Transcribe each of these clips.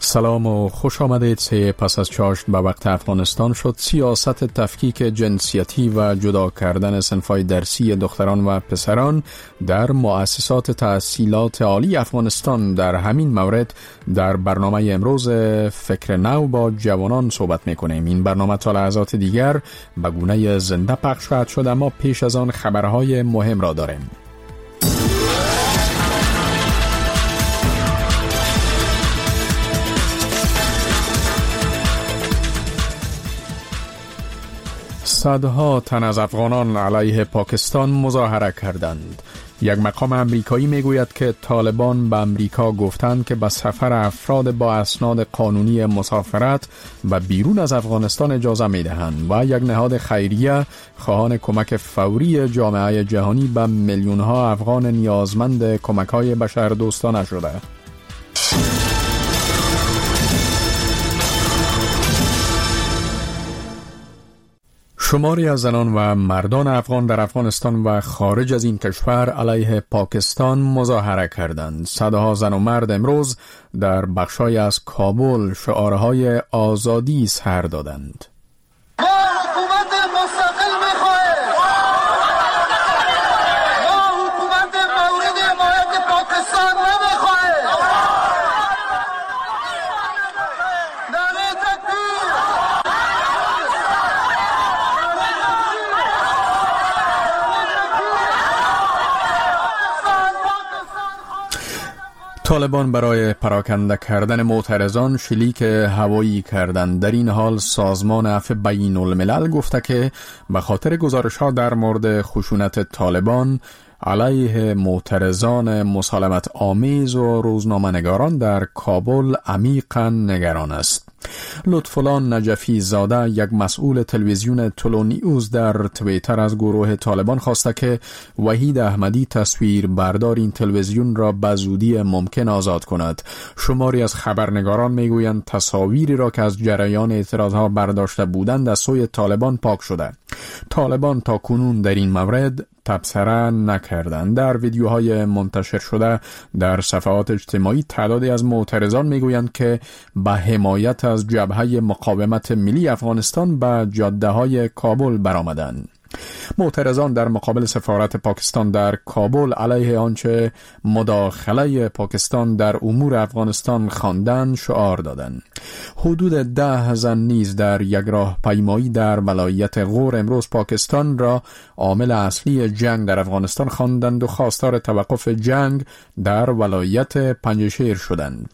سلام و خوش آمدید. پس از چاشت به وقت افغانستان شد سیاست تفکیک جنسیتی و جدا کردن صنف‌های درسی دختران و پسران در مؤسسات تحصیلات عالی افغانستان. در همین مورد در برنامه امروز فکر نو با جوانان صحبت میکنیم. این برنامه تا لحظات دیگر به گونه زنده پخش خواهد شد، اما پیش از آن خبرهای مهم را داریم. صدها تن از افغانان علیه پاکستان مظاهره کردند. یک مقام امریکایی میگوید که طالبان به امریکا گفتند که به سفر افراد با اسناد قانونی مسافرت و بیرون از افغانستان اجازه میدهند و یک نهاد خیریه خواهان کمک فوری جامعه جهانی به میلیون‌ها افغان نیازمند کمک‌های بشردوستانه شده. شماری از زنان و مردان افغان در افغانستان و خارج از این کشور علیه پاکستان مظاهره کردند. صدها زن و مرد امروز در بخشای از کابل شعارهای آزادی سر دادند. طالبان برای پراکنده کردن معترضان شلیک هوایی کردند. در این حال سازمان عفو بین الملل گفته که به خاطر گزارش‌ها در مورد خشونت طالبان علیه معترضان مسالمت آمیز و روزنامه‌نگاران در کابل عمیقاً نگران است. لطفالله نجفی زاده، یک مسئول تلویزیون تلو نیوز، در توییتر از گروه طالبان خواسته که وحید احمدی تصویر بردار این تلویزیون را به زودی ممکن آزاد کند. شماری از خبرنگاران میگویند تصاویری را که از جریان اعتراضها برداشته بودند از سوی طالبان پاک شده. طالبان تا کنون در این مورد تبصره نکردند. در ویدیوهای منتشر شده در صفحات اجتماعی تعدادی از معترضان میگویند که به حمایت از جبهه مقاومت ملی افغانستان به جاده‌های کابل برآمدند. معترضان در مقابل سفارت پاکستان در کابل علیه آنچه مداخله پاکستان در امور افغانستان خواندند شعار دادند. حدود 10 زن نیز در یک راهپیمایی در ولایت غور امروز پاکستان را عامل اصلی جنگ در افغانستان خواندند و خواستار توقف جنگ در ولایت پنجشیر شدند.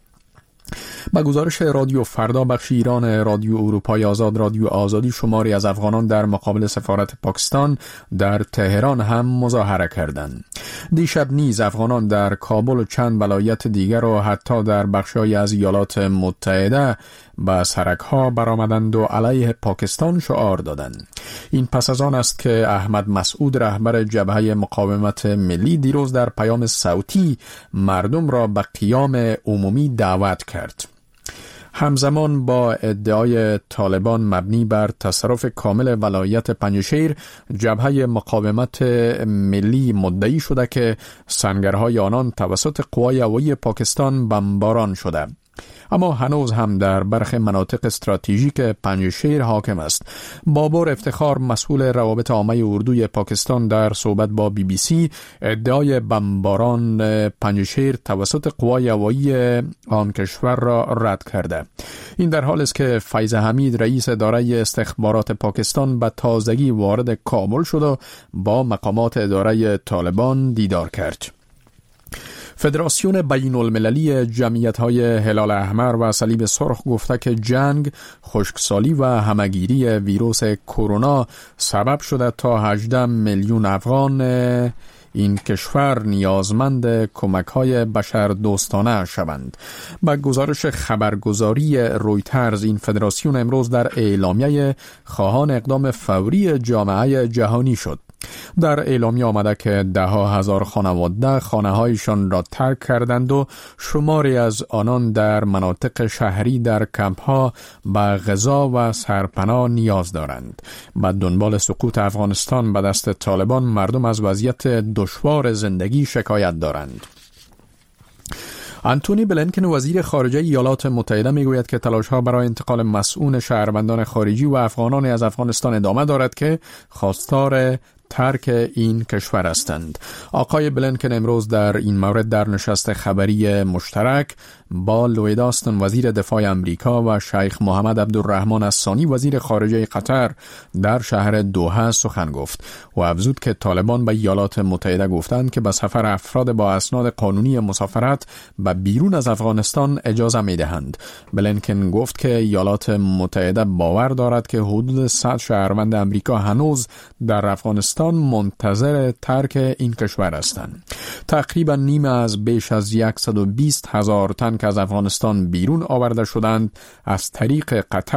با گزارش رادیو فردا بخش ایران رادیو اروپای آزاد رادیو آزادی، شماری از افغانان در مقابل سفارت پاکستان در تهران هم مظاهره کردند. دیشب نیز افغانان در کابل و چند ولایت دیگر و حتی در بخش‌های از ایالات متحده به سرک‌ها برآمدند و علیه پاکستان شعار دادند. این پس از آن است که احمد مسعود، رهبر جبهه مقاومت ملی، دیروز در پیام صوتی مردم را به قیام عمومی دعوت کرد. همزمان با ادعای طالبان مبنی بر تصرف کامل ولایت پنجشیر، جبهه مقاومت ملی مدعی شده که سنگرهای آنان توسط قوای هوایی پاکستان بمباران شده. اما هنوز هم در برخی مناطق استراتژیک پنجشیر حاکم است. بابر افتخار، مسئول روابط عامه اردوی پاکستان، در صحبت با BBC ادعای بمباران پنجشیر توسط قوای هوایی آن کشور را رد کرده. این در حالی است که فیض حمید، رئیس اداره استخبارات پاکستان، به تازگی وارد کابل شد و با مقامات اداره طالبان دیدار کرد. فدراسیون بین المللی جمعیت‌های هلال احمر و صلیب سرخ گفته که جنگ، خشکسالی و همه‌گیری ویروس کرونا سبب شده تا 18 میلیون افغان این کشور نیازمند کمک‌های بشردوستانه شوند. با گزارش خبرگزاری رویترز، این فدراسیون امروز در اعلامیه خواهان اقدام فوری جامعه جهانی شد. در اعلامیه آمده که 10,000 خانواده خانه‌هایشان را ترک کردند و شماری از آنان در مناطق شهری در کمپ‌ها به غذا و سرپناه نیاز دارند. به دنبال سقوط افغانستان به دست طالبان، مردم از وضعیت دشوار زندگی شکایت دارند. آنتونی بلینکن وزیر خارجه ایالات متحده میگوید که تلاش‌ها برای انتقال مسئول شهروندان خارجی و افغانان از افغانستان ادامه دارد که خواستار ترک این کشور هستند. آقای بلینکن امروز در این مورد در نشست خبری مشترک با لوید آستن وزیر دفاع امریکا و شیخ محمد عبدالرحمن الثانی وزیر خارجه قطر در شهر دوحه سخن گفت و افزود که طالبان به ایالات متحده گفتند که به سفر افراد با اسناد قانونی مسافرت به بیرون از افغانستان اجازه میدهند. بلینکن گفت که ایالات متحده باور دارد که حدود 100 شهروند امریکا هنوز در افغانستان منتظر ترک این کشور هستند. تقریبا نیمه از بیش از 120,000 تن که از افغانستان بیرون آورده شدند از طریق قطر